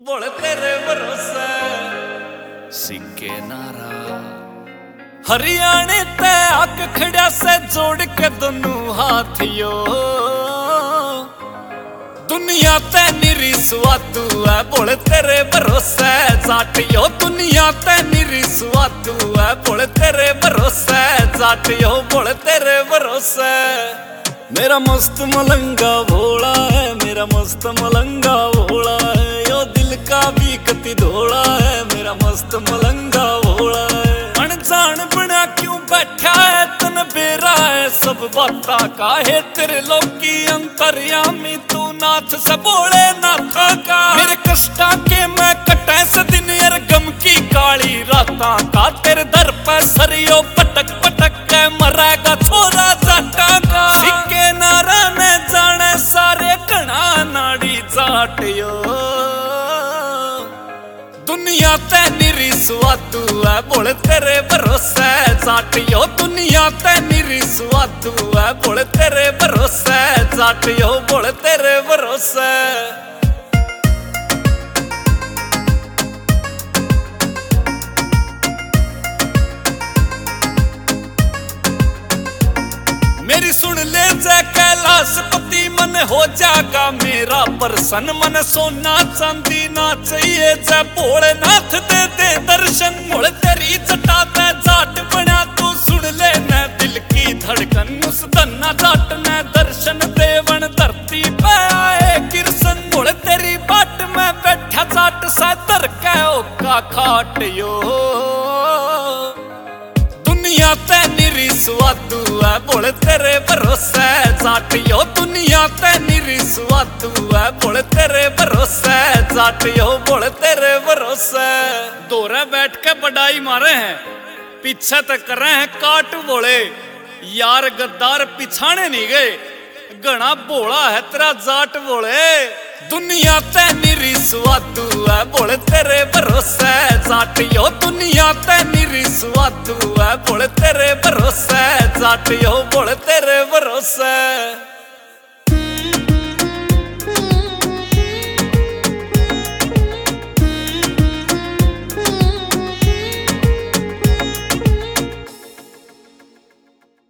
बोल तेरे भरोसे सिक्के नारा हरियाणे ते आक खड़ा से जोड़ के दोनों हाथियों दुनिया ते निरी स्वातू है बोल तेरे भरोसे जाटियो दुनिया ते निरी स्वातू है बोल तेरे भरोसे जाटियो बोल तेरे भरोसे मेरा मस्त मलंगा भोला है मेरा मस्त मलंगा भोला है यो दिल का भी कति धोला है मेरा मस्त मलंगा भोला है अनजान बना क्यों बैठा है तन बेरा है सब बाता का है तेरे लोकी अंतर्यामी तू नाथ से बोले नाथा का मेरे कष्टा के मैं कटे से दिन यार गम की काली राता का तेरे दर पर सरियो पटक पटक के मरेगा छोरा जाटा का सिक्के नारा ने जाने सारे घना नाड़ी जाटियो दुनिया ते निरी स्वातू है बोल तेरे भरोसे जाटियो दुनिया ते निरी स्वातू है बोल तेरे भरोसे जाटियो बोल तेरे भरोसे मेरी सुन ले जय कैलाशपति मन हो जागा मेरा परसन मन सोना चांदी ना चाहिए जय भोलेनाथ दे दे दर्शन मुड़ तेरी जटा ते जाट बना तू सुन ले न दिल की धड़कन उस धन्ना जाट ने दर्शन देवन धरती पे आए किरसन मुड़ तेरी बाट में बैठा जाट सा दर के ओका खाटियो दुनिया ते निरी स्वातू है बोल तेरे भरोसे जाटियो दुनिया ते निरी स्वातू है बोल तेरे भरोसे जाटियो बोल तेरे भरोसे दोरे बैठ के बड़ाई मारे हैं पीछे तक कर रहे हैं काट बोले यार गद्दार पिछाने नहीं गए घना भोला है तेरा जाट बोले दुनिया ते निरी स्वातू है बोल तेरे भरोसे जाटियो दुनिया ते निरी स्वातू है बोल तेरे भरोसे जाटियो बोल तेरे भरोसे।